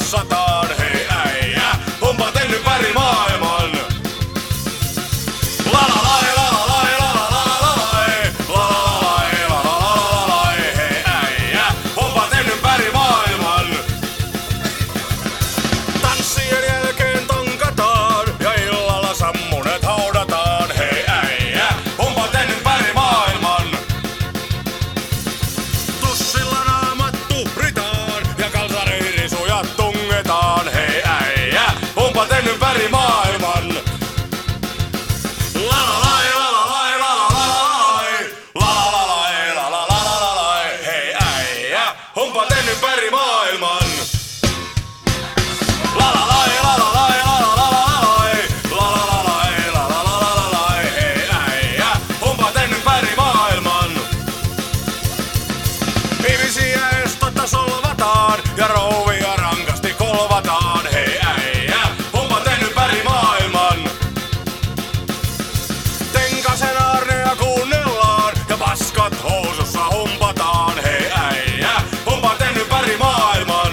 tossataan, hei äijä, onpa tehnyt päri maailman. Lalalai, lalalai, lalalai, lalalai, lalalai, hei äijä, onpa tehnyt päri maailman. Tanssien jälkeen tankataan ja illalla sammunet haudataan, hei äijä, onpa tehnyt päri maailman. Tussilla naamat tuhritaan ja kalsareihin risujat tungetaan, hei äijä, onpa tehnyt päri maailman. Lalalai, lalalai, lalalai, lalalai, lalalai, hei äijä, onpa tehnyt päri maailman. Lalalai, lalalai, lalalai, lalalai, lalalai, hei äijä, onpa tehnyt päri maailman. Ihmisiä estotta solvataan ja rouvia rankasti kolvataan, hei äijä, onpa tehnyt päri maailman. Tenkasen aarnea kuunnellaan ja paskat housussa humpataan, hei äijä, onpa tehnyt päri maailman.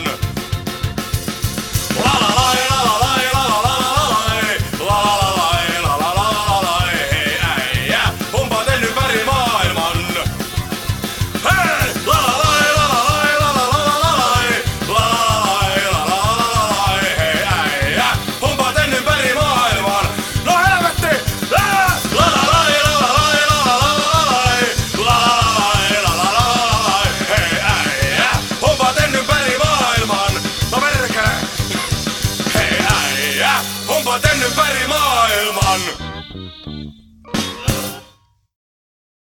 Lalalai, lalalai, lalalai, lalalai, lalalai, hei äijä, onpa tehnyt päri maailman. Hei! Lalalai, lalalai, lalalai, lalalai, lalalai, hei äijä, onpa tehnyt päri maailman. No helvetti! Lalalai, lalalai, lalalai, lalalai, lalalai, hei äijä, onpa tehnyt päri maailman. No perkele! Hei äijä, onpa tehnyt päri maailman.